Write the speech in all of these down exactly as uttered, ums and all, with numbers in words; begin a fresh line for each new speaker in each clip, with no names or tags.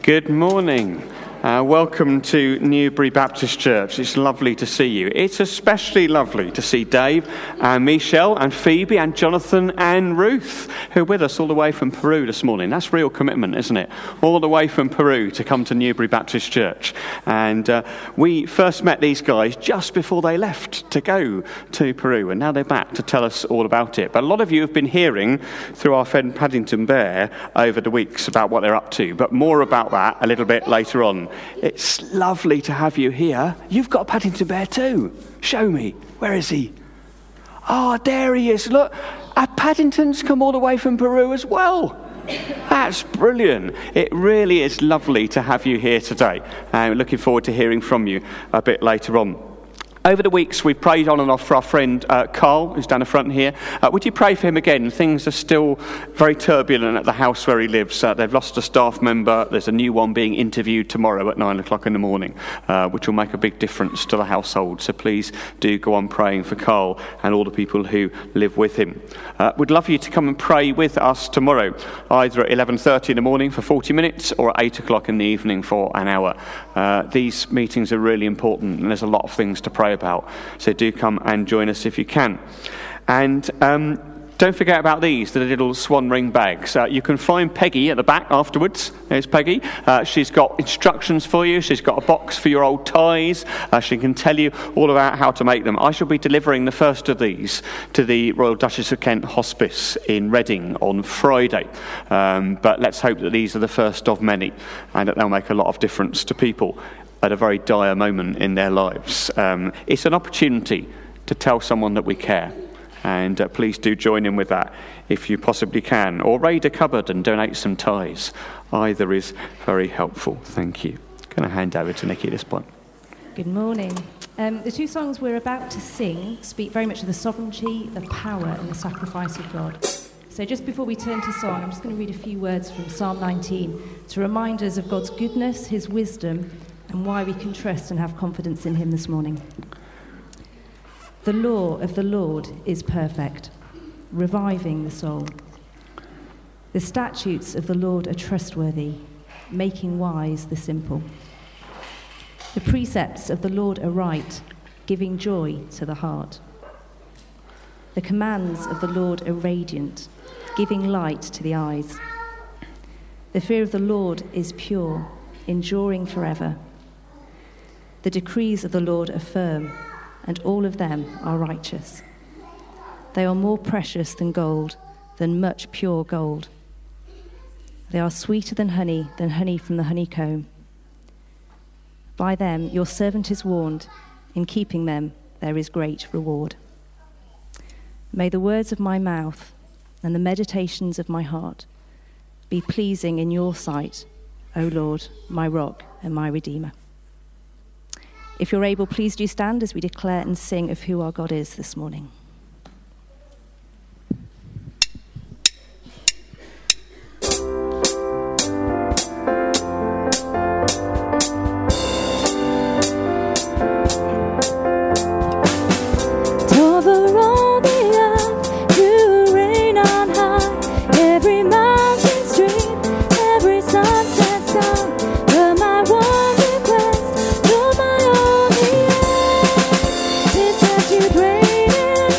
Good morning. Uh, welcome to Newbury Baptist Church. It's lovely to see you. It's especially lovely to see Dave and Michelle and Phoebe and Jonathan and Ruth, who are with us all the way from Peru this morning. That's real commitment, isn't it? All the way from Peru to come to Newbury Baptist Church. And uh, we first met these guys just before they left to go to Peru, and now they're back to tell us all about it. But a lot of you have been hearing through our friend Paddington Bear over the weeks about what they're up to, but more about that a little bit later on. It's lovely to have you here. You've got a Paddington Bear too. Show me. Where is he? Oh, there he is. Look, a Paddington's come all the way from Peru as well. That's brilliant. It really is lovely to have you here today. I'm looking forward to hearing from you a bit later on. Over the weeks, we've prayed on and off for our friend uh, Carl, who's down the front here. Uh, would you pray for him again? Things are still very turbulent at the house where he lives. Uh, they've lost a staff member. There's a new one being interviewed tomorrow at nine o'clock in the morning, uh, which will make a big difference to the household. So please do go on praying for Carl and all the people who live with him. Uh, we'd love you to come and pray with us tomorrow, either at eleven thirty in the morning for forty minutes or at eight o'clock in the evening for an hour. Uh, these meetings are really important, and there's a lot of things to pray about, so do come and join us if you can. And um, don't forget about these, the little swan ring bags. Uh, you can find Peggy at the back afterwards. There's Peggy. Uh, she's got instructions for you. She's got a box for your old ties. Uh, she can tell you all about how to make them. I shall be delivering the first of these to the Royal Duchess of Kent Hospice in Reading on Friday. Um, but let's hope that these are the first of many, and that they'll make a lot of difference to people at a very dire moment in their lives. Um, it's an opportunity to tell someone that we care, and uh, please do join in with that if you possibly can, or raid a cupboard and donate some ties. Either is very helpful. Thank you. Going to hand over to Nikki at this point.
Good morning. Um, the two songs we're about to sing speak very much of the sovereignty, the power and the sacrifice of God. So just before we turn to song, I'm just going to read a few words from Psalm nineteen to remind us of God's goodness, his wisdom, and why we can trust and have confidence in him this morning. The law of the Lord is perfect, reviving the soul. The statutes of the Lord are trustworthy, making wise the simple. The precepts of the Lord are right, giving joy to the heart. The commands of the Lord are radiant, giving light to the eyes. The fear of the Lord is pure, enduring forever. The decrees of the Lord are firm, and all of them are righteous. They are more precious than gold, than much pure gold. They are sweeter than honey, than honey from the honeycomb. By them your servant is warned. In keeping them there is great reward. May the words of my mouth and the meditations of my heart be pleasing in your sight, O Lord, my rock and my redeemer. If you're able, please do stand as we declare and sing of who our God is this morning.
Great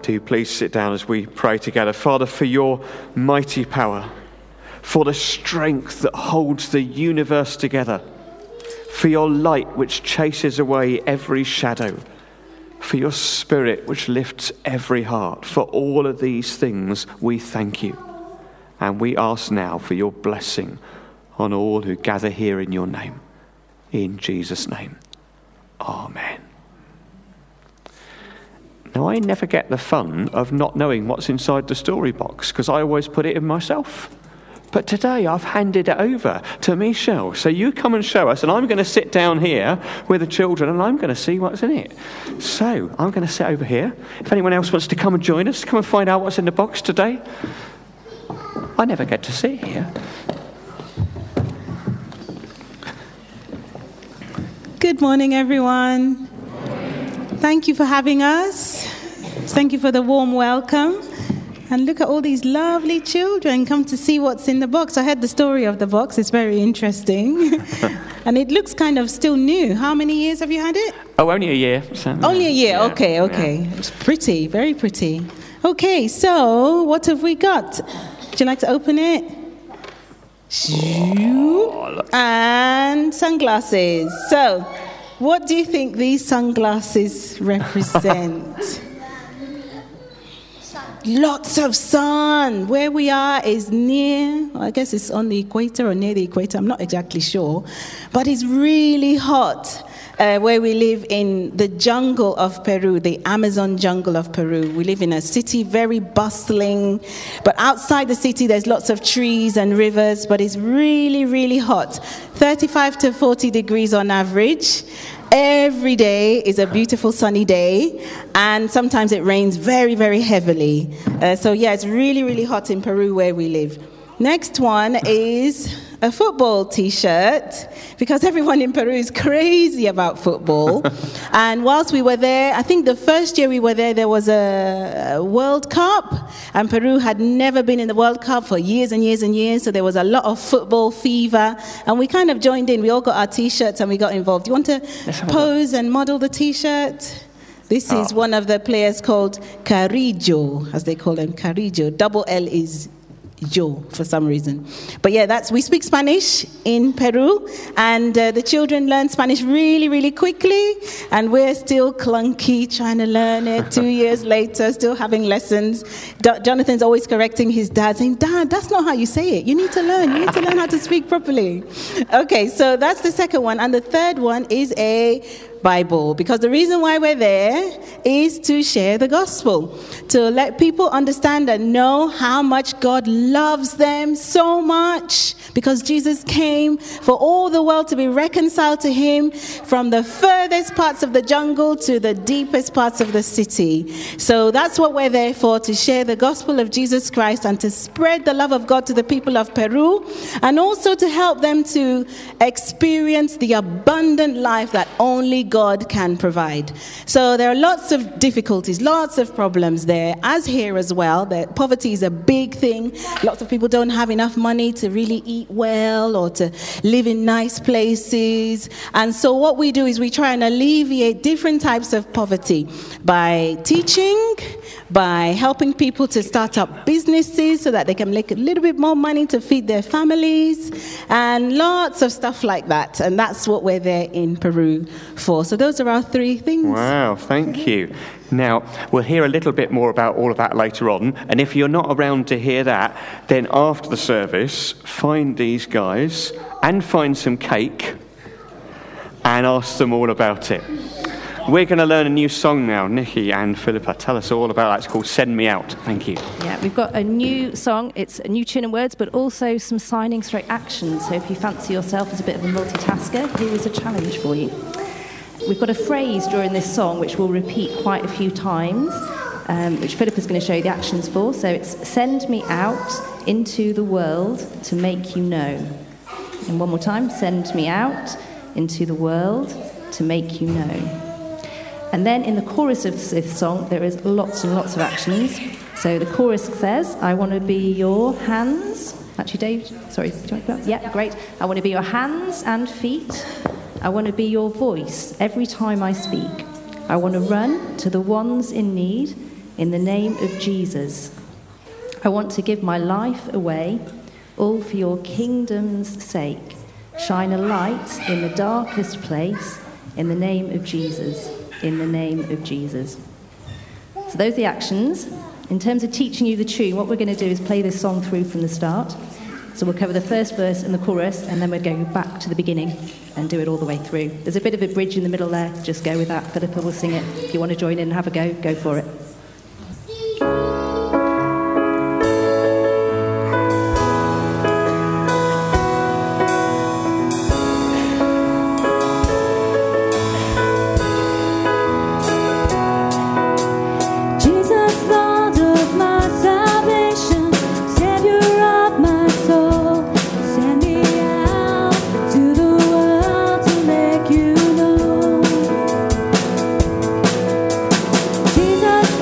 do please sit down as we pray together. Father, for your mighty power, for the strength that holds the universe together, for your light which chases away every shadow, for your spirit which lifts every heart. For all of these things we thank you. And we ask now for your blessing on all who gather here in your name. In Jesus' name. Amen. Now, I never get the fun of not knowing what's inside the story box because I always put it in myself. But today I've handed it over to Michelle. So you come and show us, and I'm going to sit down here with the children and I'm going to see what's in it. So I'm going to sit over here. If anyone else wants to come and join us, come and find out what's in the box today. I never get to sit here.
Good morning, everyone. Thank you for having us. Thank you for the warm welcome. And look at all these lovely children come to see what's in the box. I heard the story of the box. It's very interesting. And it looks kind of still new. How many years have you had it?
Oh, only a year. So,
only a year.
Yeah,
okay, okay. Yeah. It's pretty, very pretty. Okay, so what have we got? Would you like to open it? Oh, and sunglasses. So, what do you think these sunglasses represent? Lots of sun. Where we are is near, I guess it's on the equator or near the equator, I'm not exactly sure. But it's really hot uh, where we live in the jungle of Peru, the Amazon jungle of Peru. We live in a city, very bustling. But outside the city, there's lots of trees and rivers, but it's really, really hot. thirty-five to forty degrees on average. Every day is a beautiful sunny day, and sometimes it rains very, very heavily. Uh, so yeah, it's really, really hot in Peru where we live. Next one is a football t-shirt, because everyone in Peru is crazy about football. And whilst we were there, I think the first year we were there, there was a, a World Cup, and Peru had never been in the World Cup for years and years and years, so there was a lot of football fever, and we kind of joined in. We all got our t-shirts and we got involved. Do you want to pose and model the t-shirt? This is oh. one of the players called Carrillo, as they call him, Carrillo. Double L is Joe for some reason. But yeah, that's we speak Spanish in Peru, and uh, the children learn Spanish really, really quickly, and we're still clunky trying to learn it two years later, still having lessons. Do- Jonathan's always correcting his dad, saying, "Dad, that's not how you say it. You need to learn. You need to learn how to speak properly." Okay, so that's the second one. And the third one is a Bible, because the reason why we're there is to share the gospel, to let people understand and know how much God loves them so much, because Jesus came for all the world to be reconciled to him, from the furthest parts of the jungle to the deepest parts of the city. So that's what we're there for, to share the gospel of Jesus Christ and to spread the love of God to the people of Peru, and also to help them to experience the abundant life that only God can provide. So there are lots of difficulties, lots of problems there, as here as well. That poverty is a big thing. Lots of people don't have enough money to really eat well or to live in nice places. And so what we do is we try and alleviate different types of poverty by teaching, by helping people to start up businesses so that they can make a little bit more money to feed their families, and lots of stuff like that. And that's what we're there in Peru for. So those are our three things.
Wow, thank you. Now, we'll hear a little bit more about all of that later on. And if you're not around to hear that, then after the service, find these guys and find some cake and ask them all about it. We're going to learn a new song now. Nikki and Philippa, tell us all about that. It's called Send Me Out. Thank you.
Yeah, we've got a new song. It's a new tune and words, but also some signing stroke action. So if you fancy yourself as a bit of a multitasker, here is a challenge for you. We've got a phrase during this song which we'll repeat quite a few times, um, which Philippa's going to show you the actions for. So it's send me out into the world to make you know. And one more time, send me out into the world to make you know. And then in the chorus of this song, there is lots and lots of actions. So the chorus says, I want to be your hands. Actually, Dave, sorry, do you want to go? Yeah, great. I want to be your hands and feet. I want to be your voice every time I speak. I want to run to the ones in need in the name of Jesus. I want to give my life away, all for your kingdom's sake. Shine a light in the darkest place, in the name of Jesus, in the name of Jesus. So those are the actions. In terms of teaching you the tune, what we're going to do is play this song through from the start. So we'll cover the first verse and the chorus, and then we'll go back to the beginning and do it all the way through. There's a bit of a bridge in the middle there. Just go with that. Philippa will sing it. If you want to join in and have a go, go for it.
Jesus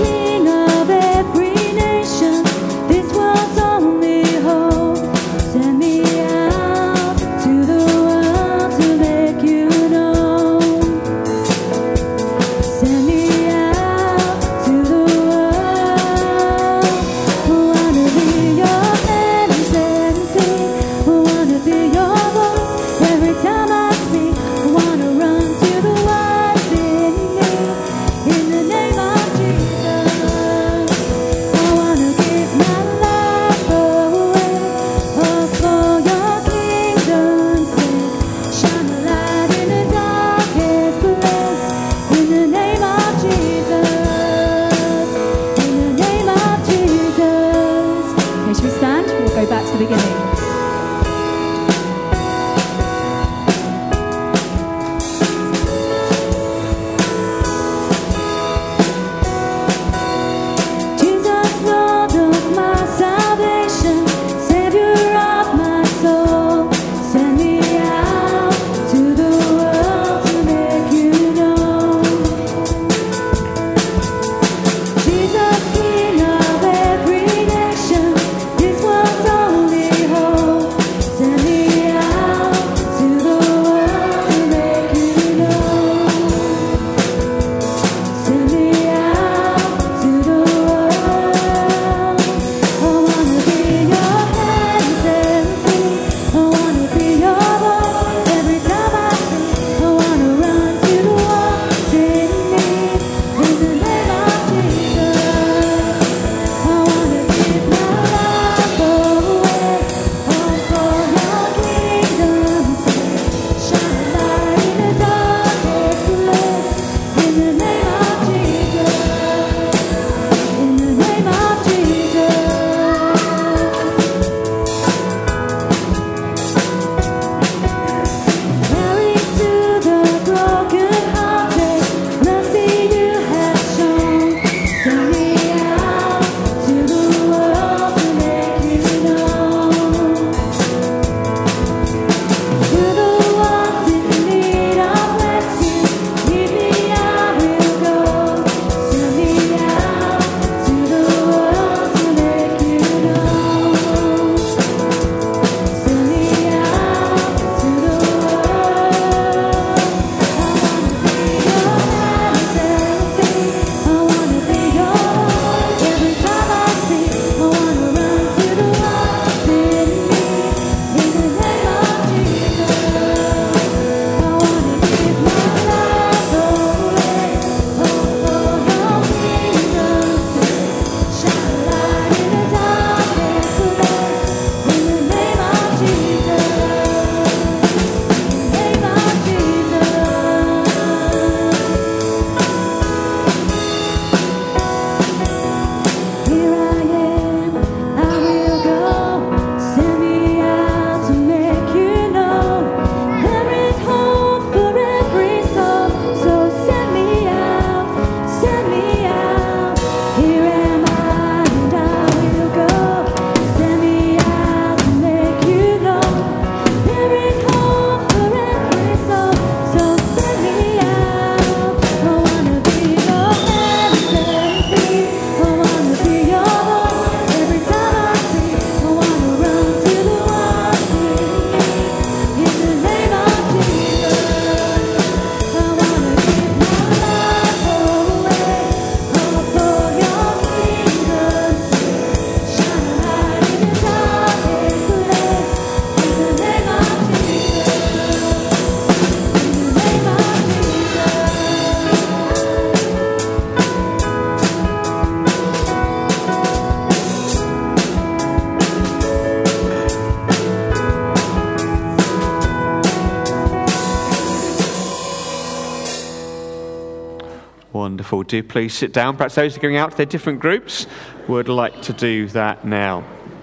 Wonderful. Do please sit down. Perhaps those who are going out to their different groups would like to do that now.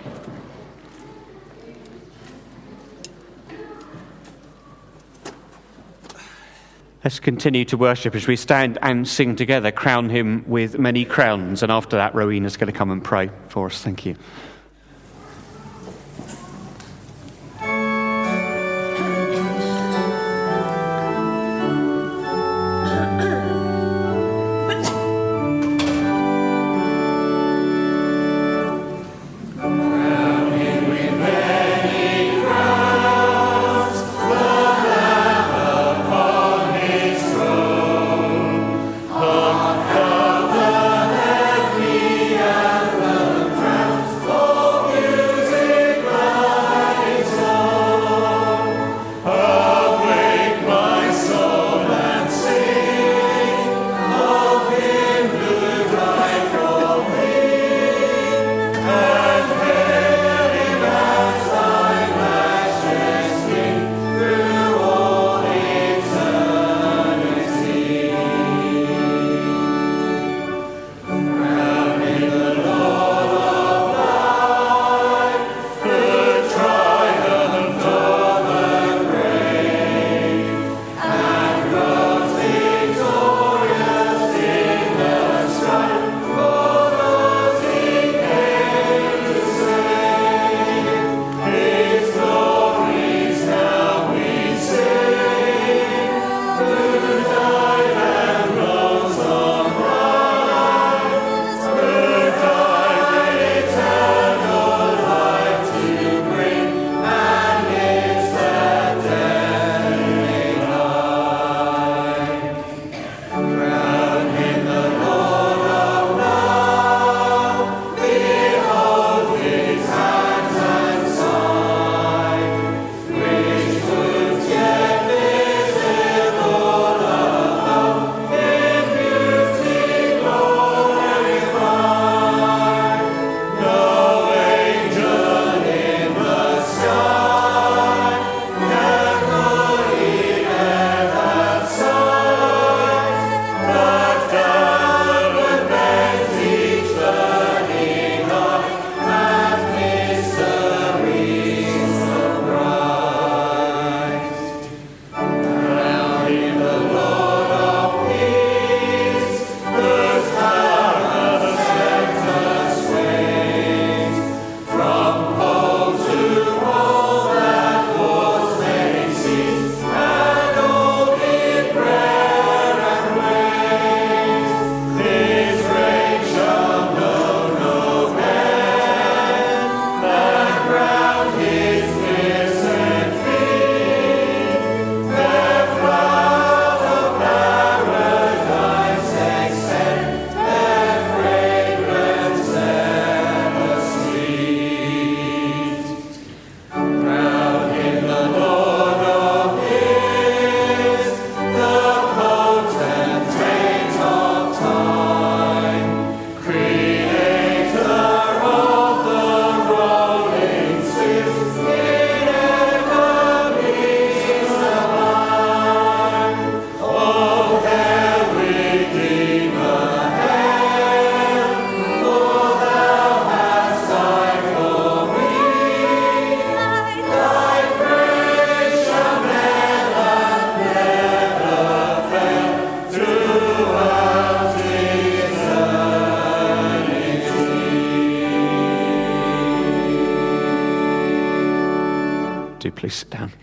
Let's continue to worship as we stand and sing together, Crown Him with Many Crowns. And after that, Rowena's going to come and pray for us. Thank you. Please sit down.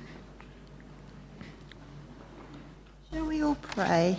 Shall we all pray?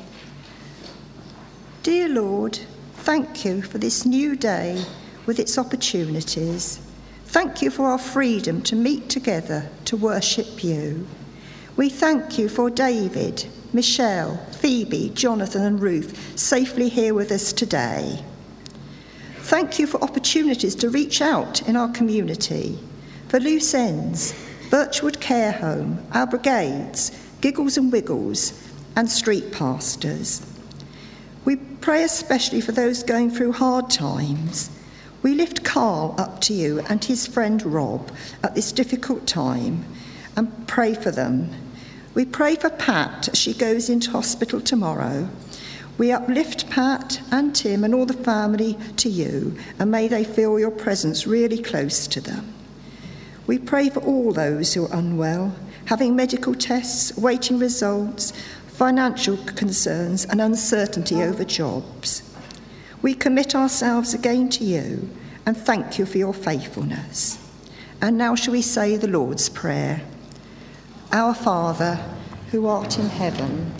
Dear Lord, thank you for this new day with its opportunities. Thank you for our freedom to meet together to worship you. We thank you for David, Michelle, Phoebe, Jonathan and Ruth safely here with us today. Thank you for opportunities to reach out in our community, for loose ends, Birchwood Care Home, our brigades, Giggles and Wiggles, and street pastors. We pray especially for those going through hard times. We lift Carl up to you and his friend Rob at this difficult time and pray for them. We pray for Pat as she goes into hospital tomorrow. We uplift Pat and Tim and all the family to you, and may they feel your presence really close to them. We pray for all those who are unwell, having medical tests, waiting results, financial concerns and uncertainty over jobs. We commit ourselves again to you and thank you for your faithfulness. And now shall we say the Lord's Prayer. Our Father, who art in heaven,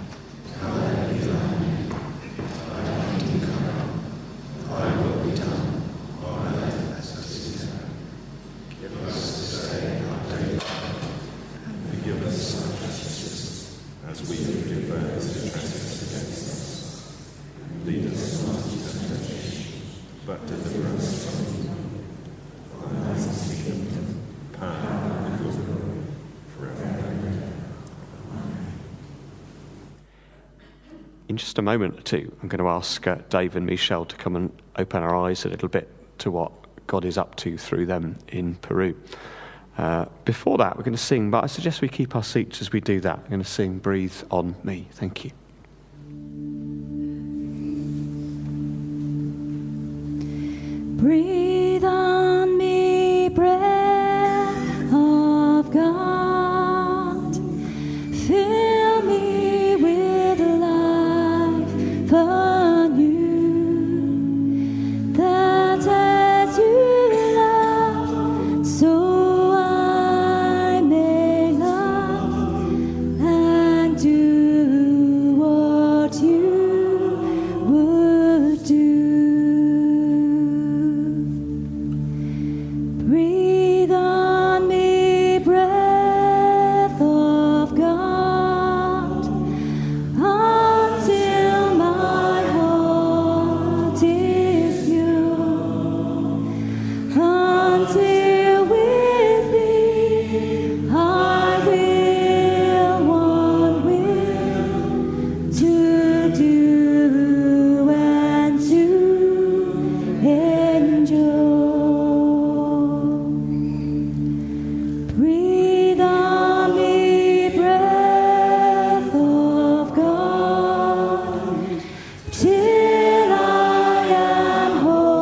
In just a moment or two, I'm going to ask uh, Dave and Michelle to come and open our eyes a little bit to what God is up to through them in Peru. Uh, before that, we're going to sing, but I suggest we keep our seats as we do that. We're going to sing Breathe on Me. Thank you.
Breathe on me, breath of God. Fill me with life anew. That as you love, so I may love and do what you would do. Breathe on me, breath of God, until my heart is pure, until with thee I will one will to do and to enjoy. Breathe on me, breath of God, till I am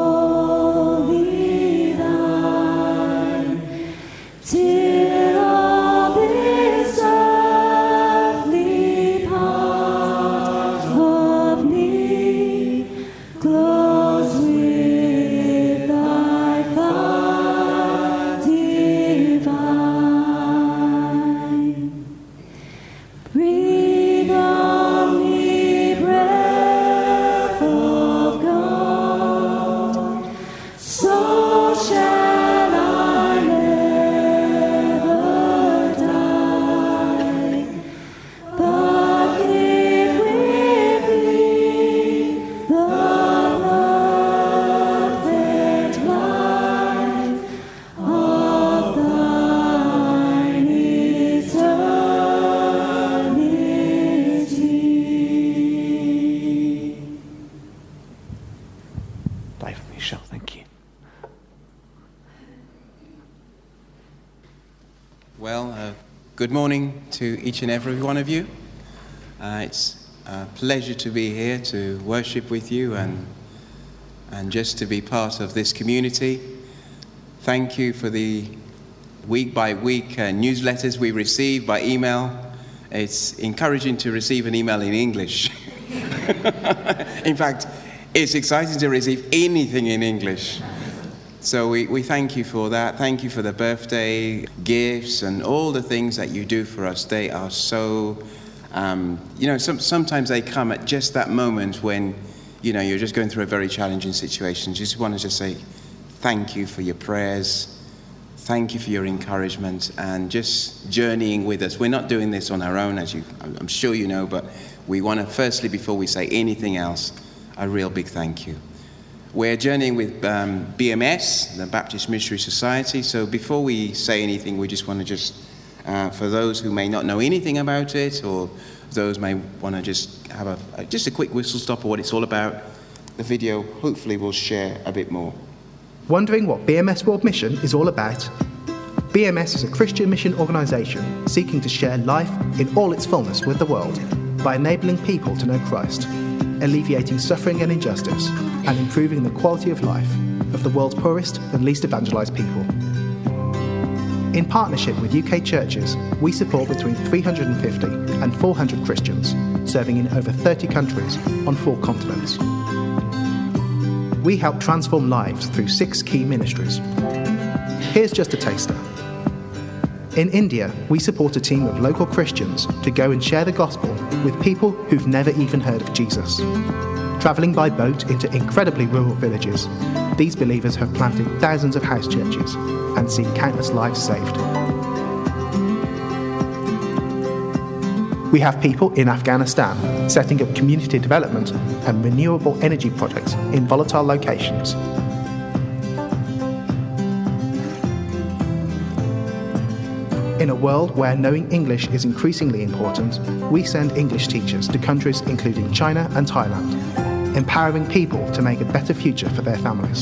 wholly thine, till all this earthly part of me glows with thy fire divine. Breathe on me, breath of God, so shall I never die, but live with thee the perfect life of thine eternity.
Dave and Michelle, thank you.
Well, uh, good morning to each and every one of you. Uh, it's a pleasure to be here to worship with you and and just to be part of this community. Thank you for the week by week uh, newsletters we receive by email. It's encouraging to receive an email in English. In fact, it's exciting to receive anything in English. So we, we thank you for that. Thank you for the birthday gifts and all the things that you do for us. They are so, um, you know, some, sometimes they come at just that moment when, you know, you're just going through a very challenging situation. Just want to just say thank you for your prayers. Thank you for your encouragement and just journeying with us. We're not doing this on our own, as you, I'm sure you know, but we want to, firstly, before we say anything else, a real big thank you. We're journeying with um, B M S, the Baptist Missionary Society. So before we say anything, we just want to just, uh, for those who may not know anything about it, or those may want to just have a, a just a quick whistle stop of what it's all about, the video hopefully will share a bit more.
Wondering what B M S World Mission is all about? B M S is a Christian mission organisation seeking to share life in all its fullness with the world by enabling people to know Christ. alleviating suffering and injustice, and improving the quality of life of the world's poorest and least evangelised people. In partnership with U K churches, we support between three hundred fifty and four hundred Christians, serving in over thirty countries on four continents. We help transform lives through six key ministries. Here's just a taster. In India, we support a team of local Christians to go and share the gospel with people who've never even heard of Jesus. Travelling by boat into incredibly rural villages, these believers have planted thousands of house churches and seen countless lives saved. We have people in Afghanistan setting up community development and renewable energy projects in volatile locations. In a world where knowing English is increasingly important, we send English teachers to countries including China and Thailand, empowering people to make a better future for their families.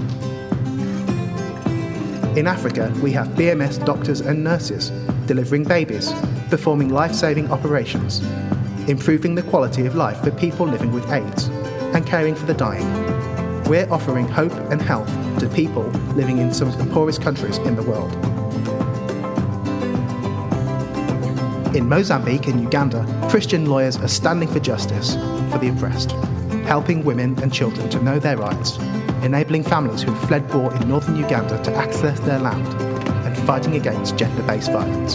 In Africa, we have B M S doctors and nurses delivering babies, performing life-saving operations, improving the quality of life for people living with AIDS, and caring for the dying. We're offering hope and health to people living in some of the poorest countries in the world. In Mozambique and Uganda, Christian lawyers are standing for justice for the oppressed, helping women and children to know their rights, enabling families who have fled war in northern Uganda to access their land, and fighting against gender-based violence.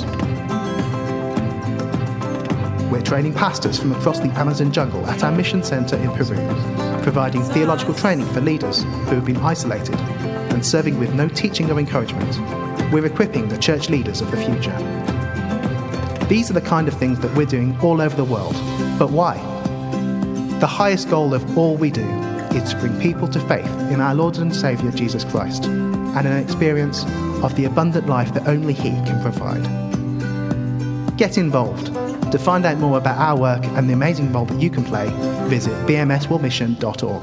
We're training pastors from across the Amazon jungle at our mission centre in Peru, providing theological training for leaders who have been isolated and serving with no teaching or encouragement. We're equipping the church leaders of the future. These are the kind of things that we're doing all over the world. But why? The highest goal of all we do is to bring people to faith in our Lord and Saviour Jesus Christ and an experience of the abundant life that only He can provide. Get involved. To find out more about our work and the amazing role that you can play, visit b m s world mission dot org.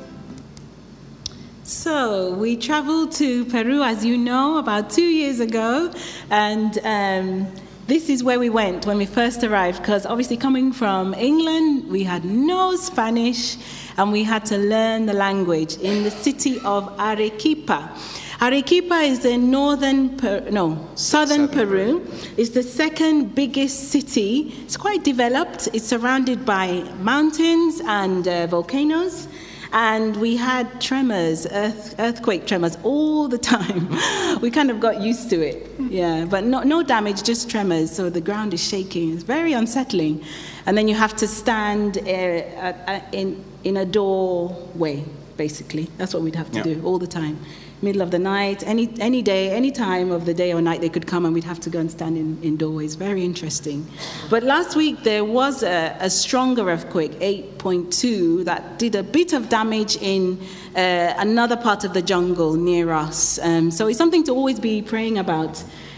So we travelled to Peru, as you know, about two years ago, and um, this is where we went when we first arrived, because obviously coming from England, we had no Spanish, and we had to learn the language in the city of Arequipa. Arequipa is in northern, per- no, southern, southern Peru. Peru. It's the second biggest city. It's quite developed. It's surrounded by mountains and uh, volcanoes. And we had tremors, earth, earthquake tremors all the time. We kind of got used to it, yeah. But no, no damage, just tremors. So the ground is shaking. It's very unsettling. And then you have to stand uh, uh, in in a doorway, basically. That's what we'd have to yeah. do all the time. Middle of the night, any any day, any time of the day or night, they could come and we'd have to go and stand in, in doorways. Very interesting. But last week there was a, a stronger earthquake, eight point two, that did a bit of damage in uh, another part of the jungle near us. Um, so it's something to always be praying about.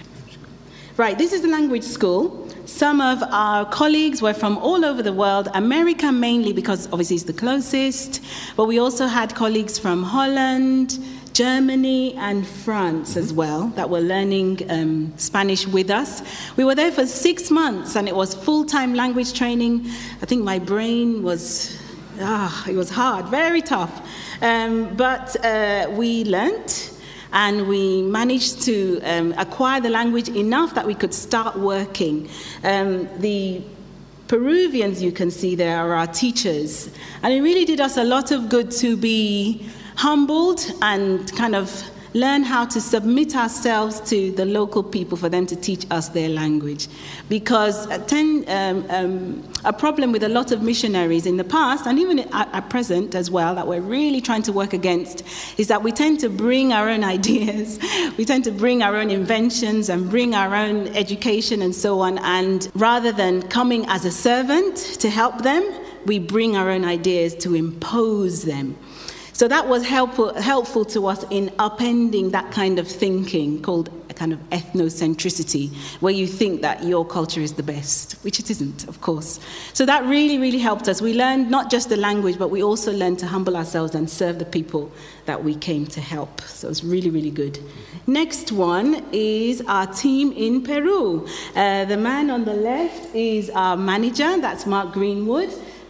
Right, this is the language school. Some of our colleagues were from all over the world, America mainly because obviously it's the closest, but we also had colleagues from Holland, Germany and France as well that were learning um, Spanish with us. We were there for six months and it was full-time language training. I think my brain was, ah, it was hard, very tough. Um, but uh, we learnt and we managed to um, acquire the language enough that we could start working. Um, the Peruvians you can see there are our teachers, and it really did us a lot of good to be humbled and kind of learn how to submit ourselves to the local people for them to teach us their language. Because uh, ten, um, um, a problem with a lot of missionaries in the past, and even at, at present as well, that we're really trying to work against, is that we tend to bring our own ideas, we tend to bring our own inventions and bring our own education and so on, and rather than coming as a servant to help them, we bring our own ideas to impose them. So that was helpful, helpful to us in upending that kind of thinking called a kind of ethnocentricity, where you think that your culture is the best, which it isn't, of course. So that really, really helped us. We learned not just the language, but we also learned to humble ourselves and serve the people that we came to help. So it's really, really good. Next one is our team in Peru. Uh, the man on the left is our manager, that's Mark Greenwood.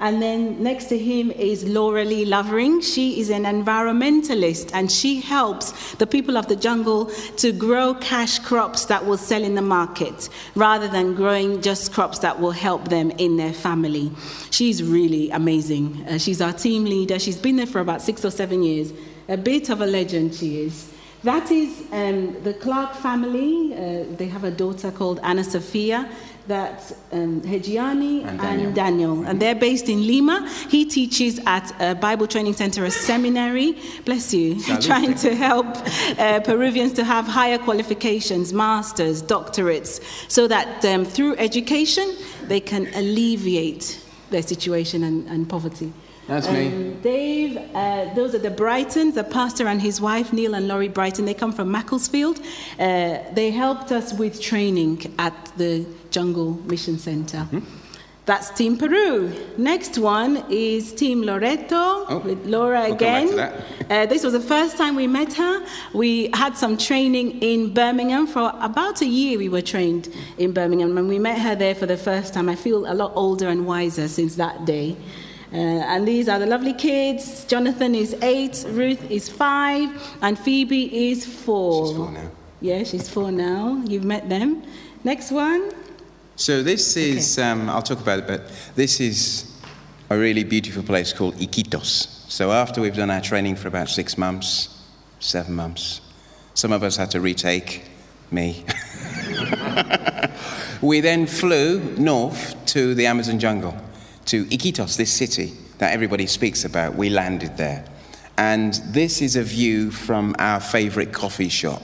And then next to him is Laura Lee Lovering. She is an environmentalist, and she helps the people of the jungle to grow cash crops that will sell in the market, rather than growing just crops that will help them in their family. She's really amazing. Uh, she's our team leader. She's been there for about six or seven years. A bit of a legend she is. That is um, the Clark family. Uh, they have a daughter called Anna Sophia. That's um, Hejiani and Daniel. and Daniel. And they're based in Lima. He teaches at a Bible Training Center, a seminary, bless you, Salute. trying to help uh, Peruvians to have higher qualifications, masters, doctorates, so that um, through education they can alleviate their situation and, and poverty.
That's
um,
me.
Dave, uh, those are the Brightons, the pastor and his wife, Neil and Laurie Brighton. They come from Macclesfield. Uh, they helped us with training at the Jungle Mission Center. Mm-hmm. That's Team Peru. Next one is Team Loreto, oh, with Laura
we'll
again.
Come back to that.
Uh, this was the first time we met her. We had some training in Birmingham. For about a year we were trained in Birmingham. And we met her there for the first time. I feel a lot older and wiser since that day. Uh, and these are the lovely kids. Jonathan is eight, Ruth is five, and Phoebe is four.
She's four now.
Yeah, she's four now. You've met them. Next one.
So this is, okay. um, I'll talk about it, but this is a really beautiful place called Iquitos. So after we've done our training for about six months, seven months, some of us had to retake, me. We then flew north to the Amazon jungle, to Iquitos, this city that everybody speaks about. We landed there. And this is a view from our favorite coffee shop,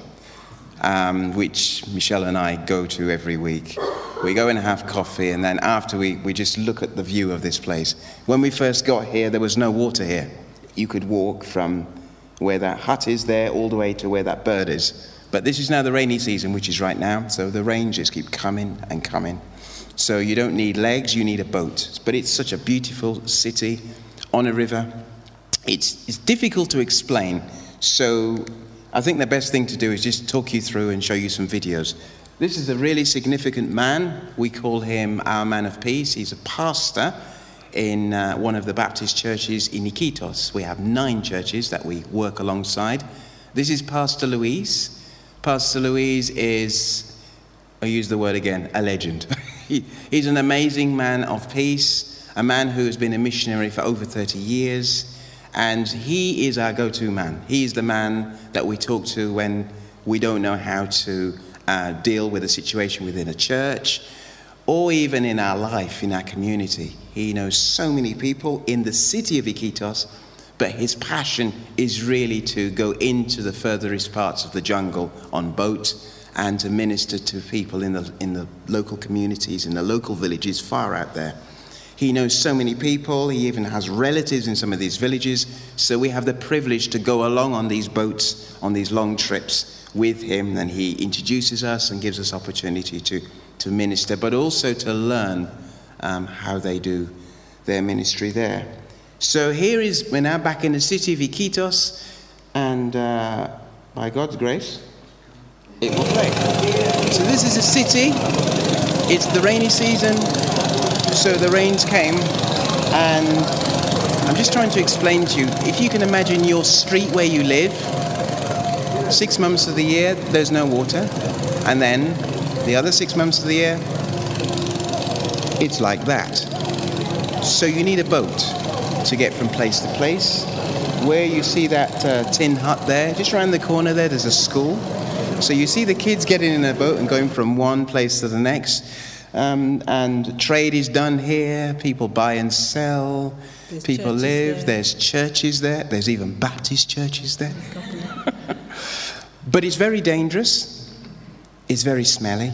um, which Michelle and I go to every week. We go and have coffee, and then after we, we just look at the view of this place. When we first got here, there was no water here. You could walk from where that hut is there all the way to where that bird is. But this is now the rainy season, which is right now, so the rain just keeps coming and coming. So you don't need legs, you need a boat. But it's such a beautiful city on a river. It's, it's difficult to explain, so I think the best thing to do is just talk you through and show you some videos. This is a really significant man. We call him our man of peace. He's a pastor in uh, one of the Baptist churches in Iquitos. We have nine churches that we work alongside. This is Pastor Luis. Pastor Luis is, I use the word again, a legend. he, he's an amazing man of peace, a man who has been a missionary for over thirty years, and he is our go-to man. He is the man that we talk to when we don't know how to uh, deal with a situation within a church, or even in our life, in our community. He knows so many people in the city of Iquitos, but his passion is really to go into the furthest parts of the jungle on boat and to minister to people in the in the local communities, in the local villages far out there. He knows so many people. He even has relatives in some of these villages. So we have the privilege to go along on these boats, on these long trips with him, and he introduces us and gives us opportunity to, to minister, but also to learn um, how they do their ministry there. So here is, we're now back in the city of Iquitos, and uh, by God's grace, it will play. So this is a city. It's the rainy season, so the rains came, and I'm just trying to explain to you, if you can imagine your street where you live, six months of the year, there's no water, and then the other six months of the year, it's like that. So you need a boat to get from place to place. Where you see that uh, tin hut there, just around the corner there, there's a school. So you see the kids getting in a boat and going from one place to the next. Um, and trade is done here. People buy and sell. There's people live. There. There's churches there. There's even Baptist churches there. But it's very dangerous. It's very smelly.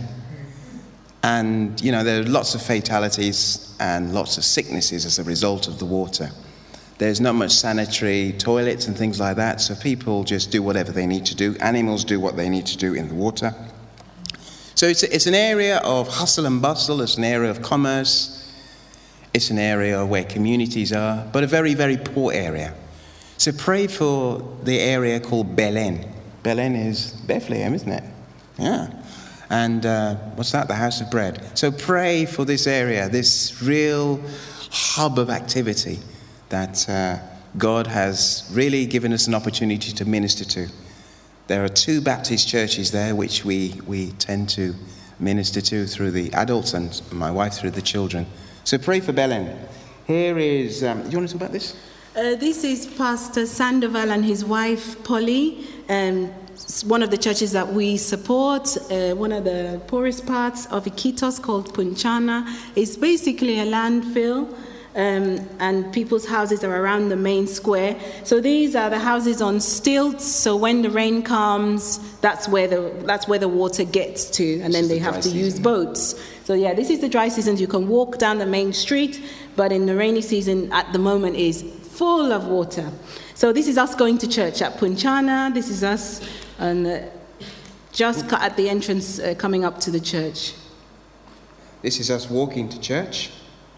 And, you know, there are lots of fatalities and lots of sicknesses as a result of the water. There's not much sanitary toilets and things like that, so people just do whatever they need to do. Animals do what they need to do in the water. So it's, it's an area of hustle and bustle. It's an area of commerce. It's an area where communities are, but a very, very poor area. So pray for the area called Belen. Belen is Bethlehem, isn't it? Yeah. And uh, what's that? The House of Bread. So pray for this area, this real hub of activity that uh, God has really given us an opportunity to minister to. There are two Baptist churches there which we, we tend to minister to through the adults and my wife through the children. So pray for Belen. Here is, um, do you want to talk about this?
Uh, this is Pastor Sandoval and his wife Polly. Um, one of the churches that we support, uh, one of the poorest parts of Iquitos called Punchana. It's basically a landfill. Um, and people's houses are around the main square. So these are the houses on stilts. So when the rain comes, that's where the that's where the water gets to, and then they have to use boats. So yeah, this is the dry season. You can walk down the main street, but in the rainy season, at the moment, is full of water. So this is us going to church at Punchana. This is us, and uh, just at the entrance uh, coming up to the church.
This is us walking to church.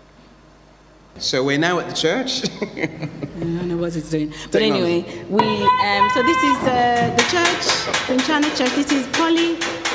So we're now at the church.
I don't know what it's doing. But anyway, we um, so this is uh, the church, Punchana Church. This is Polly.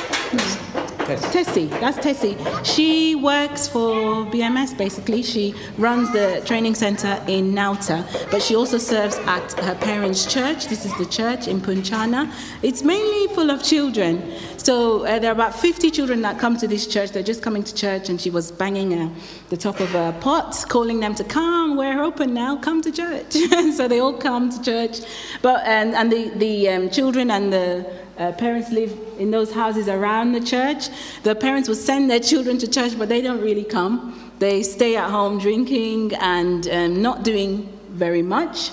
Tessie, that's Tessie. She works for B M S, basically. She runs the training center in Nauta, but she also serves at her parents' church. This is the church in Punchana. It's mainly full of children. So uh, there are about fifty children that come to this church. They're just coming to church, and she was banging uh, the top of a pot, calling them to come. We're open now. Come to church. So they all come to church. But and, and the, the um, children and the Uh, parents live in those houses around the church. The parents will send their children to church, but they don't really come. They stay at home drinking and um, not doing very much.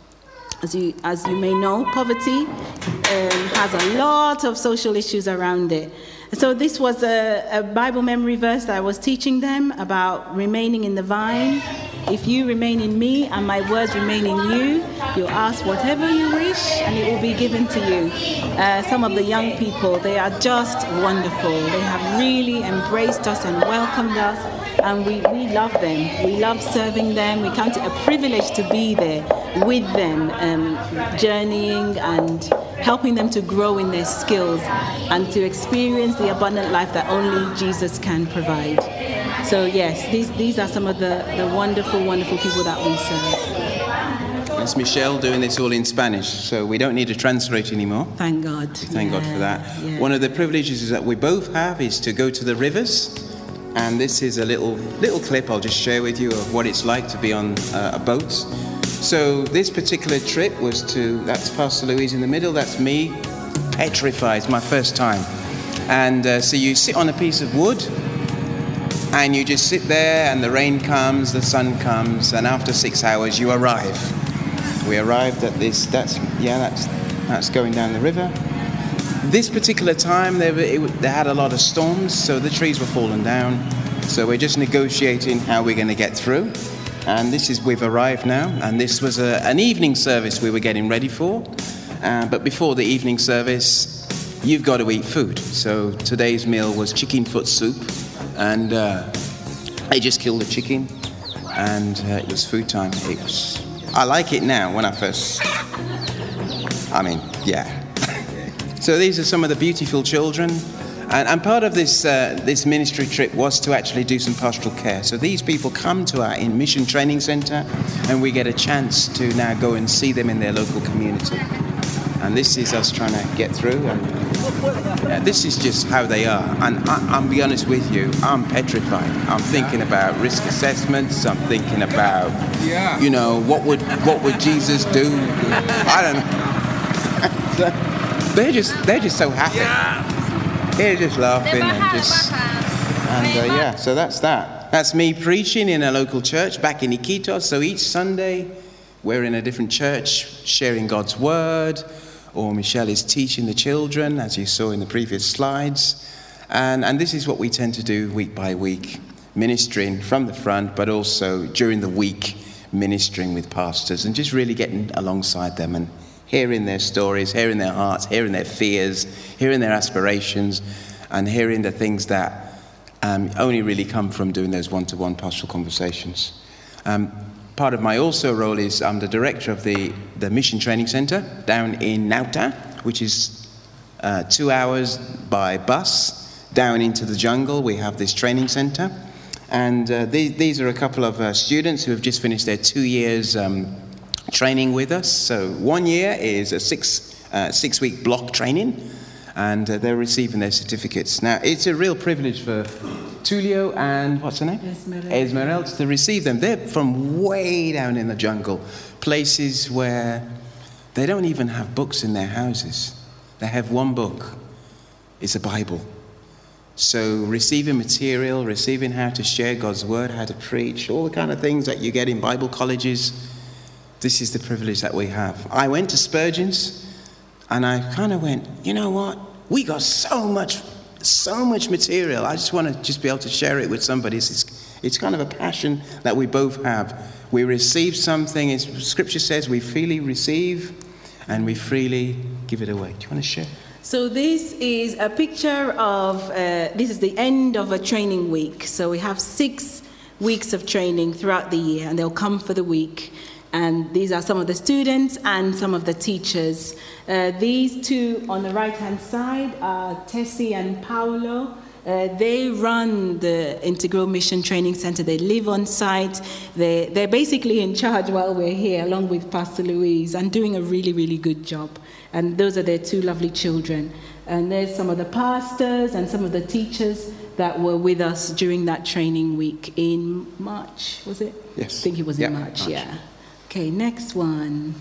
As you, as you may know, poverty um, has a lot of social issues around it. So this was a, a Bible memory verse that I was teaching them about remaining in the vine. If you remain in me and my words remain in you, you'll ask whatever you wish and it will be given to you. Uh, some of the young people, they are just wonderful. They have really embraced us and welcomed us, and we, we love them. We love serving them. We count it a privilege to be there with them, um, journeying and helping them to grow in their skills and to experience the abundant life that only Jesus can provide. So yes, these these are some of the, the wonderful, wonderful people that we serve.
It's Michelle doing this all in Spanish, so we don't need to translate anymore.
Thank God.
Thank
yeah,
God for that.
Yeah.
One of the privileges that we both have is to go to the rivers. And this is a little little clip I'll just share with you of what it's like to be on uh, a boat. So this particular trip was to, that's Pastor Louise in the middle, that's me, petrified, it's my first time. And uh, so you sit on a piece of wood, and you just sit there, and the rain comes, the sun comes, and after six hours you arrive. We arrived at this, that's, yeah, that's that's going down the river. This particular time, they, were, it, they had a lot of storms, so the trees were falling down. So we're just negotiating how we're going to get through. And this is, we've arrived now, and this was a, an evening service we were getting ready for. Uh, but before the evening service, you've got to eat food. So today's meal was chicken foot soup, and uh, they just killed the chicken, and uh, it was food time. It was, I like it now. When I first, I mean, yeah. So these are some of the beautiful children. And, and part of this uh, this ministry trip was to actually do some pastoral care. So these people come to our in mission training center, and we get a chance to now go and see them in their local community. And this is us trying to get through. And uh, this is just how they are. And I, I'll be honest with you, I'm petrified. I'm thinking about risk assessments. I'm thinking about, you know, what would what would Jesus do? I don't know. they're just they're just so happy. They're just laughing and just, and uh, yeah, so that's that. That's me preaching in a local church back in Iquitos. So each Sunday, we're in a different church sharing God's word, or Michelle is teaching the children, as you saw in the previous slides. And, and this is what we tend to do week by week, ministering from the front, but also during the week, ministering with pastors and just really getting alongside them and hearing their stories, hearing their hearts, hearing their fears, hearing their aspirations, and hearing the things that um, only really come from doing those one-to-one pastoral conversations. Um, part of my also role is I'm the director of the, the Mission Training Center down in Nauta, which is uh, two hours by bus down into the jungle, we have this training center. And uh, these, these are a couple of uh, students who have just finished their two years um, training with us. So one year is a six, uh, six-week block training, and uh, they're receiving their certificates. Now, it's a real privilege for Tulio and, what's her name?
Esmeralda.
Esmeralda, to receive them. They're from way down in the jungle, places where they don't even have books in their houses. They have one book. It's a Bible. So receiving material, receiving how to share God's word, how to preach, all the kind of things that you get in Bible colleges, this is the privilege that we have. I went to Spurgeon's and I kind of went, you know what? We got so much, so much material. I just want to just be able to share it with somebody. It's, it's kind of a passion that we both have. We receive something, as Scripture says, we freely receive and we freely give it away. Do you want to share?
So this is a picture of, uh, this is the end of a training week. So we have six weeks of training throughout the year, and they'll come for the week. And these are some of the students and some of the teachers. Uh, these two on the right-hand side are Tessie and Paolo. Uh, they run the Integral Mission Training Center. They live on site. They, they're basically in charge while we're here, along with Pastor Louise, and doing a really, really good job. And those are their two lovely children. And there's some of the pastors and some of the teachers that were with us during that training week in March, was it?
Yes.
I think it was
Yeah,
in March,
March.
yeah. Okay, next one.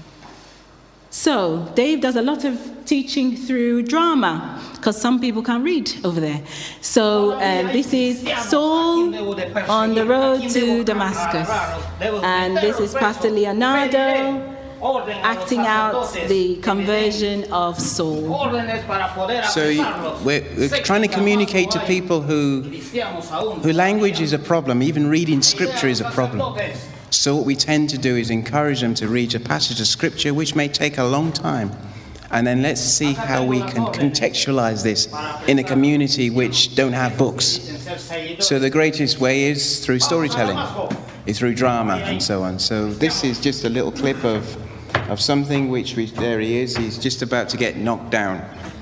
So, Dave does a lot of teaching through drama, because some people can't read over there. So, um, this is Saul on the road to Damascus. And this is Pastor Leonardo acting out the conversion of Saul.
So you, we're, we're trying to communicate to people who, who language is a problem, even reading Scripture is a problem. So what we tend to do is encourage them to read a passage of Scripture, which may take a long time. And then let's see how we can contextualize this in a community which don't have books. So the greatest way is through storytelling, is through drama and so on. So this is just a little clip of, of something which, we, there he is, he's just about to get knocked down.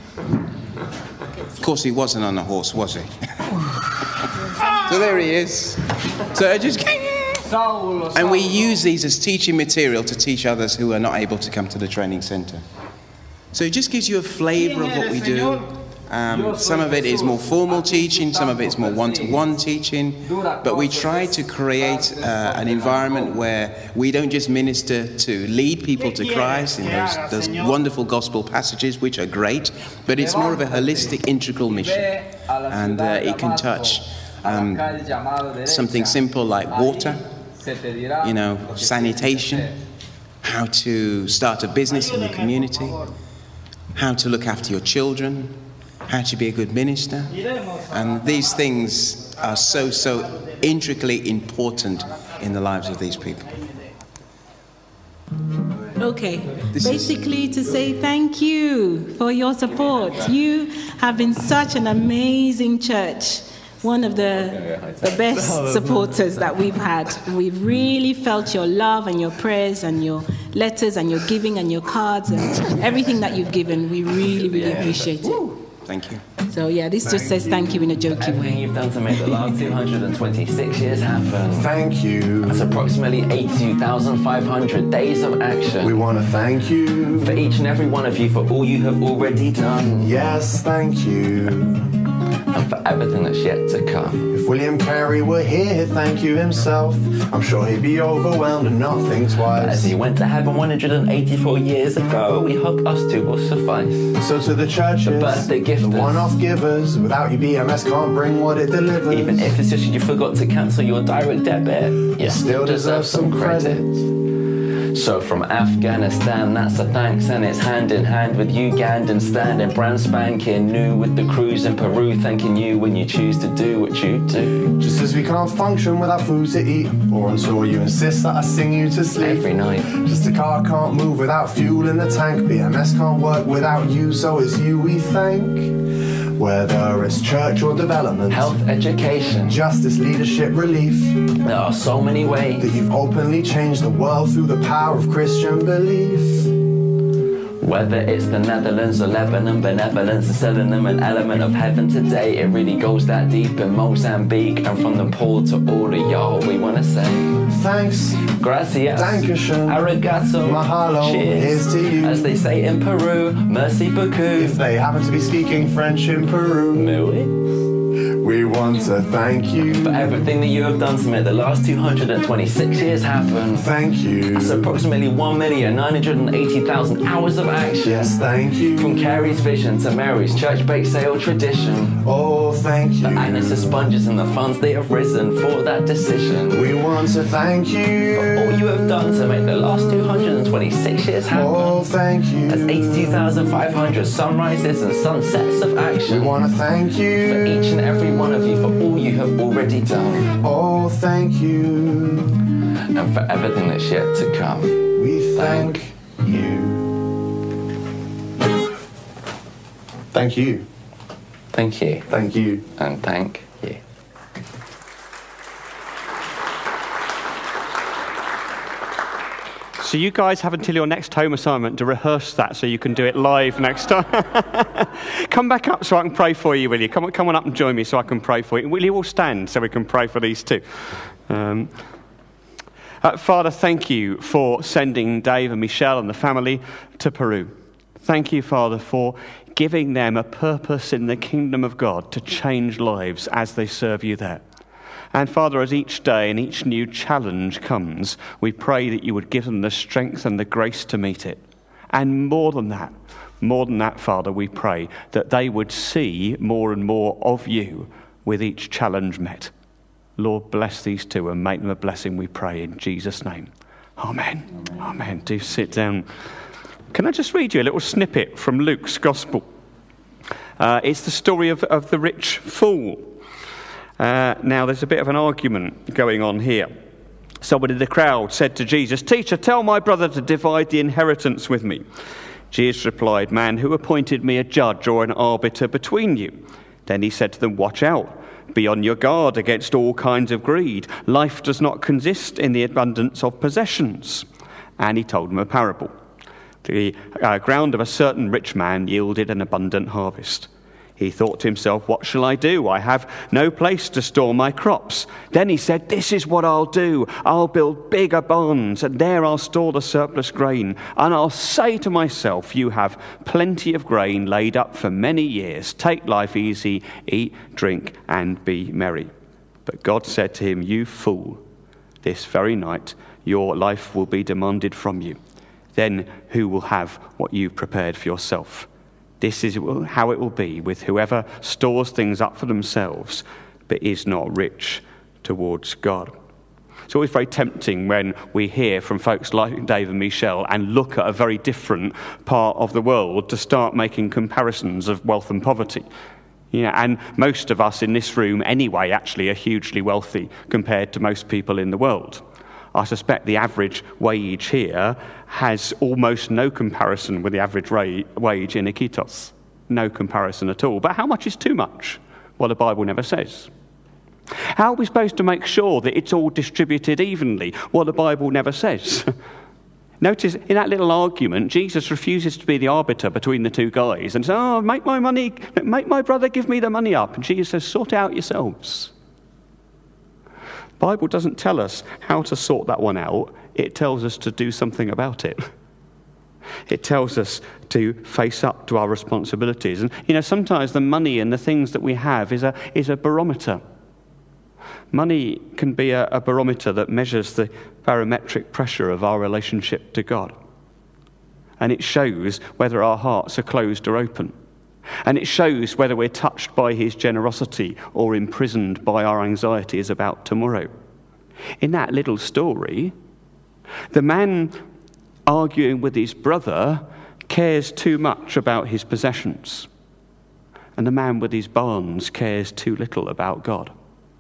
Of course he wasn't on a horse, was he? So there he is. So I just And we use these as teaching material to teach others who are not able to come to the training center. So it just gives you a flavor of what we do. Um, some of it is more formal teaching, some of it is more one-to-one teaching, but we try to create uh, an environment where we don't just minister to lead people to Christ in those, those wonderful gospel passages, which are great, but it's more of a holistic, integral mission. And uh, it can touch um, something simple like water, you know, sanitation, how to start a business in the community, how to look after your children, how to be a good minister. And these things are so, so intricately important in the lives of these people.
Okay,
This
basically to say thank you for your support. You have been such an amazing church. One of the, the best supporters that we've had. We've really felt your love and your prayers and your letters and your giving and your cards and everything that you've given. We really, really appreciate it.
Thank you.
So yeah, this just says thank you in a jokey
Everything
way.
you've done to make the last two hundred twenty-six years happen.
Thank you.
That's approximately eighty-two thousand five hundred days of action.
We want to thank you.
For each and every one of you for all you have already done.
Yes, thank you.
And for everything that's yet to come.
If William Carey were here, he'd thank you himself. I'm sure he'd be overwhelmed and not think twice.
As he went to heaven one hundred eighty-four years ago, we hope us two will suffice.
So to the churches,
The birthday gifters.
the one-off givers, without you B M S can't bring what it delivers.
Even if it's just you forgot to cancel your direct debit, you
still deserve some credit.
So from Afghanistan, that's a thanks, and it's hand in hand with Ugandan standing brand spanking new with the crews in Peru, thanking you when you choose to do what you do.
Just as we can't function without food to eat, or on tour you insist that I sing you to sleep.
Every night.
Just a car can't move without fuel in the tank. B M S can't work without you, so it's you we thank. Whether it's church or development,
Health, education,
justice, leadership, relief,
there are so many ways
that you've openly changed the world through the power of Christian belief.
Whether it's the Netherlands or Lebanon, benevolence is selling them an element of heaven today. It really goes that deep in Mozambique. And from the pole to all of y'all, we want to say
thanks,
gracias,
dankeschön,
arigato,
mahalo,
cheers,
here's to you.
As they say in Peru, merci beaucoup.
If they happen to be speaking French in Peru,
Muy.
We want to thank you
for everything that you have done to make the last two hundred twenty-six years happen.
Thank you.
That's approximately one million nine hundred eighty thousand hours of action.
Yes, thank you.
From Carrie's vision to Mary's church bake sale tradition.
Oh, thank you.
For Agnes's sponges and the funds they have risen for that decision.
We want to thank you
for all you have done to make the last two hundred twenty-six years happen.
Oh, thank you.
That's eighty-two thousand five hundred sunrises and sunsets of action.
We want to thank you
for each and every one of you for all you have already done.
Oh, thank you.
And for everything that's yet to come.
We thank, thank you. Thank you.
Thank you.
Thank you.
And thank you.
So you guys have until your next home assignment to rehearse that so you can do it live next time. Come back up so I can pray for you, will you? Come on, come on up and join me so I can pray for you. Will you all stand so we can pray for these two? Um, uh, Father, thank you for sending Dave and Michelle and the family to Peru. Thank you, Father, for giving them a purpose in the kingdom of God to change lives as they serve you there. And Father, as each day and each new challenge comes, we pray that you would give them the strength and the grace to meet it. And more than that, more than that, Father, we pray that they would see more and more of you with each challenge met. Lord, bless these two and make them a blessing, we pray, in Jesus' name. Amen. Amen. Amen. Do sit down. Can I just read you a little snippet from Luke's Gospel? Uh, it's the story of, of the rich fool. Uh, now, there's a bit of an argument going on here. Somebody in the crowd said to Jesus, "Teacher, tell my brother to divide the inheritance with me." Jesus replied, "Man, who appointed me a judge or an arbiter between you?" Then he said to them, "Watch out. Be on your guard against all kinds of greed. Life does not consist in the abundance of possessions." And he told them a parable. The uh, ground of a certain rich man yielded an abundant harvest. He thought to himself, "What shall I do? I have no place to store my crops." Then he said, "This is what I'll do. I'll build bigger barns, and there I'll store the surplus grain. And I'll say to myself, you have plenty of grain laid up for many years. Take life easy, eat, drink, and be merry." But God said to him, "You fool, this very night your life will be demanded from you. Then who will have what you've prepared for yourself? This is how it will be with whoever stores things up for themselves, but is not rich towards God." It's always very tempting when we hear from folks like Dave and Michelle and look at a very different part of the world to start making comparisons of wealth and poverty. You know, and most of us in this room anyway actually are hugely wealthy compared to most people in the world. I suspect the average wage here has almost no comparison with the average ra- wage in Iquitos. No comparison at all. But how much is too much? Well, the Bible never says. How are we supposed to make sure that it's all distributed evenly? Well, the Bible never says. Notice in that little argument, Jesus refuses to be the arbiter between the two guys and says, "Oh, make my money, make my brother give me the money up." And Jesus says, "Sort it out yourselves." The Bible doesn't tell us how to sort that one out. It tells us to do something about it. It tells us to face up to our responsibilities. And, you know, sometimes the money and the things that we have is a, is a barometer. Money can be a, a barometer that measures the barometric pressure of our relationship to God. And it shows whether our hearts are closed or open. And it shows whether we're touched by his generosity or imprisoned by our anxieties about tomorrow. In that little story, the man arguing with his brother cares too much about his possessions. And the man with his barns cares too little about God.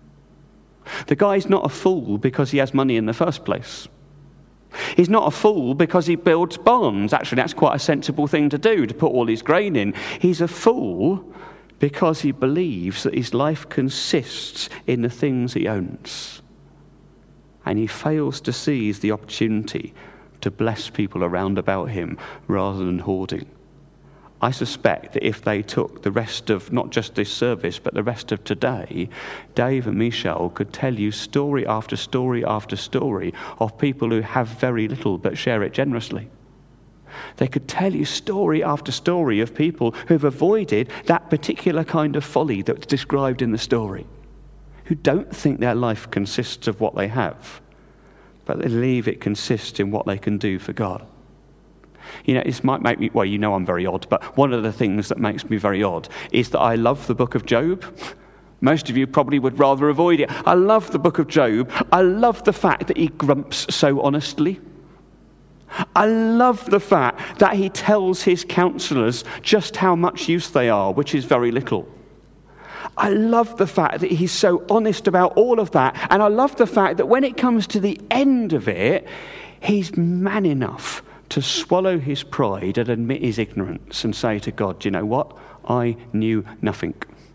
The guy's not a fool because he has money in the first place. He's not a fool because he builds barns. Actually, that's quite a sensible thing to do, to put all his grain in. He's a fool because he believes that his life consists in the things he owns. And he fails to seize the opportunity to bless people around about him rather than hoarding. I suspect that if they took the rest of, not just this service, but the rest of today, Dave and Michelle could tell you story after story after story of people who have very little but share it generously. They could tell you story after story of people who've avoided that particular kind of folly that's described in the story, who don't think their life consists of what they have, but they believe it consists in what they can do for God. You know, this might make me, well, you know I'm very odd, but one of the things that makes me very odd is that I love the book of Job. Most of you probably would rather avoid it. I love the book of Job. I love the fact that he grumps so honestly. I love the fact that he tells his counselors just how much use they are, which is very little. I love the fact that he's so honest about all of that. And I love the fact that when it comes to the end of it, he's man enough to swallow his pride and admit his ignorance and say to God, do you know what? I knew nothing.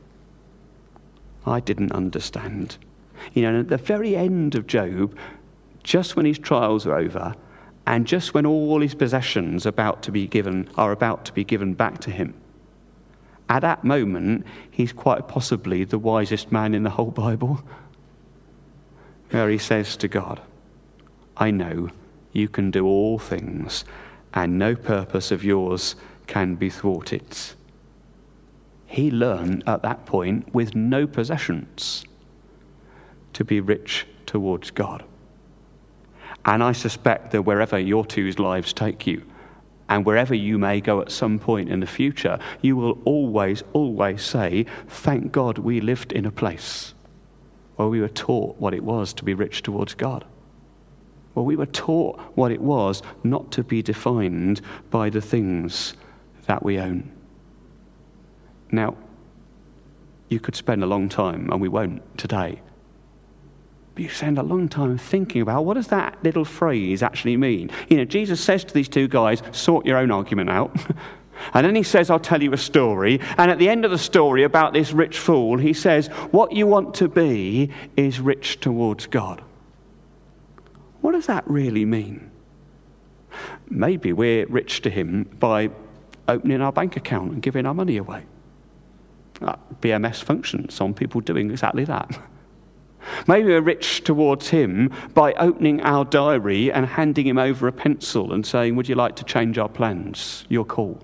I didn't understand. You know, at the very end of Job, just when his trials are over, and just when all his possessions about to be given are about to be given back to him, at that moment, he's quite possibly the wisest man in the whole Bible, where he says to God, I know you can do all things, and no purpose of yours can be thwarted. He learned at that point, with no possessions, to be rich towards God. And I suspect that wherever your two lives take you, and wherever you may go at some point in the future, you will always, always say, thank God we lived in a place where we were taught what it was to be rich towards God. Well, we were taught what it was not to be defined by the things that we own. Now, you could spend a long time, and we won't today, but you spend a long time thinking about what does that little phrase actually mean? You know, Jesus says to these two guys, sort your own argument out. And then he says, I'll tell you a story. And at the end of the story about this rich fool, he says, what you want to be is rich towards God. What does that really mean? Maybe we're rich to him by opening our bank account and giving our money away. Uh, B M S functions, some people doing exactly that. Maybe we're rich towards him by opening our diary and handing him over a pencil and saying, would you like to change our plans? You're cool.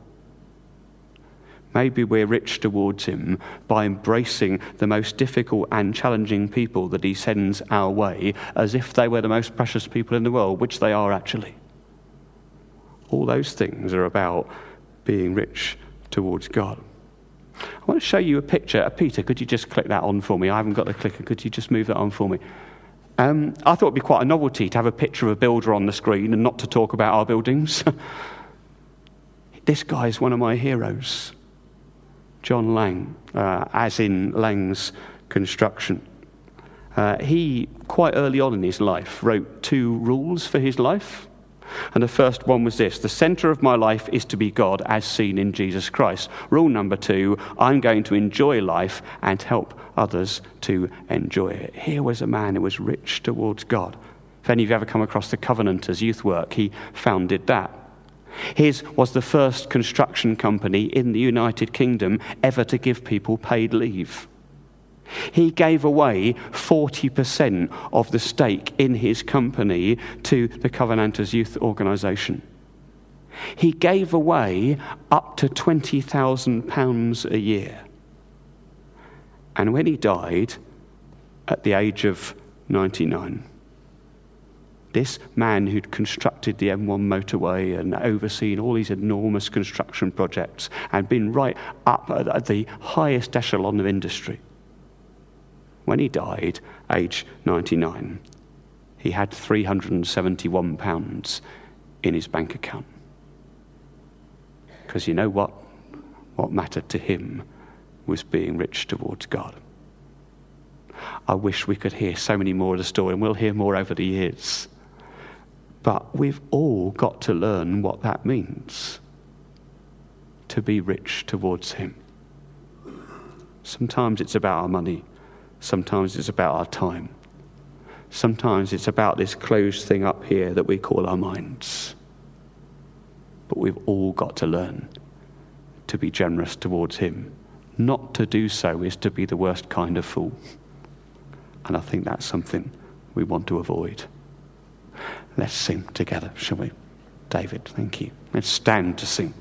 Maybe we're rich towards him by embracing the most difficult and challenging people that he sends our way as if they were the most precious people in the world, which they are actually. All those things are about being rich towards God. I want to show you a picture. Uh, Peter, could you just click that on for me? I haven't got the clicker. Could you just move that on for me? Um, I thought it would be quite a novelty to have a picture of a builder on the screen and not to talk about our buildings. This guy is one of my heroes. John Lang, uh, as in Lang's Construction. Uh, he, quite early on in his life, wrote two rules for his life. And the first one was this: the centre of my life is to be God as seen in Jesus Christ. Rule number two, I'm going to enjoy life and help others to enjoy it. Here was a man who was rich towards God. If any of you ever come across the Covenanters youth work, he founded that. His was the first construction company in the United Kingdom ever to give people paid leave. He gave away forty percent of the stake in his company to the Covenanters Youth Organisation. He gave away up to twenty thousand pounds a year. And when he died, at the age of ninety-nine, this man who'd constructed the M one motorway and overseen all these enormous construction projects and been right up at the highest echelon of industry, when he died, age ninety-nine, he had three hundred seventy-one pounds in his bank account. Because you know what? What mattered to him was being rich towards God. I wish we could hear so many more of the story, and we'll hear more over the years. But we've all got to learn what that means, to be rich towards him. Sometimes it's about our money. Sometimes it's about our time. Sometimes it's about this closed thing up here that we call our minds. But we've all got to learn to be generous towards him. Not to do so is to be the worst kind of fool. And I think that's something we want to avoid. Let's sing together, shall we? David, thank you. Let's stand to sing.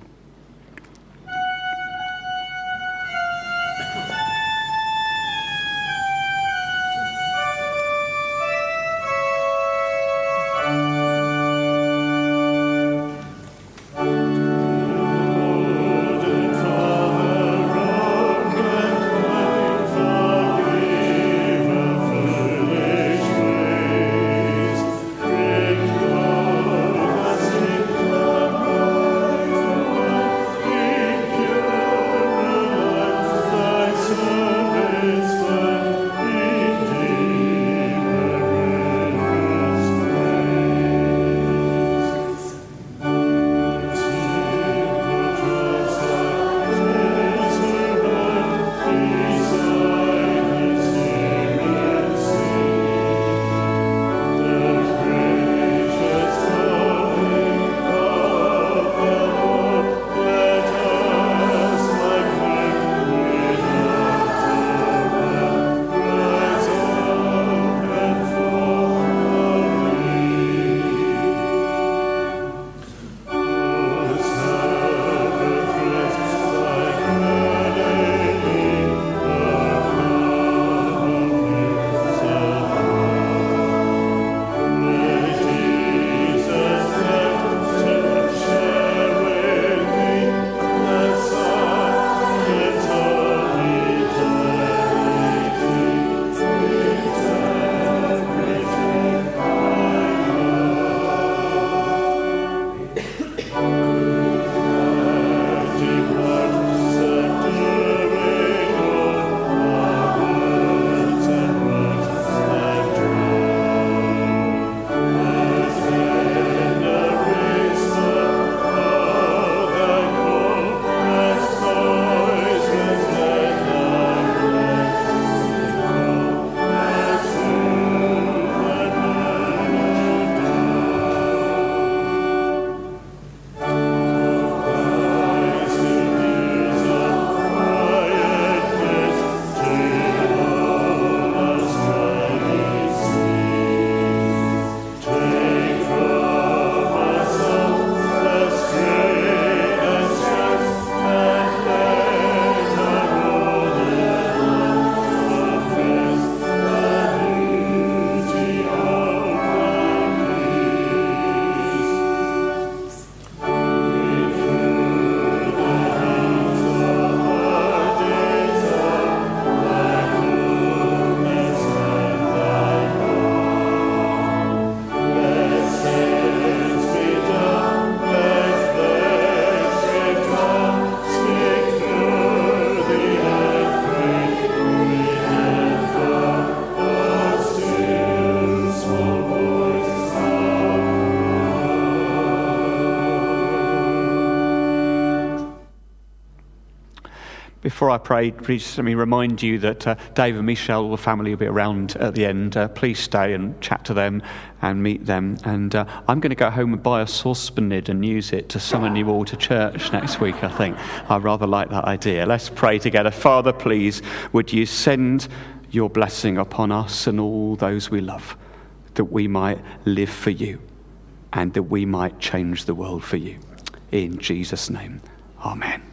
Before I pray, please let me remind you that uh, Dave and Michelle, the family, will be around at the end. Uh, please stay and chat to them and meet them. And uh, I'm going to go home and buy a saucepan lid and use it to summon you all to church next week, I think. I rather like that idea. Let's pray together. Father, please, would you send your blessing upon us and all those we love, that we might live for you and that we might change the world for you. In Jesus' name, amen.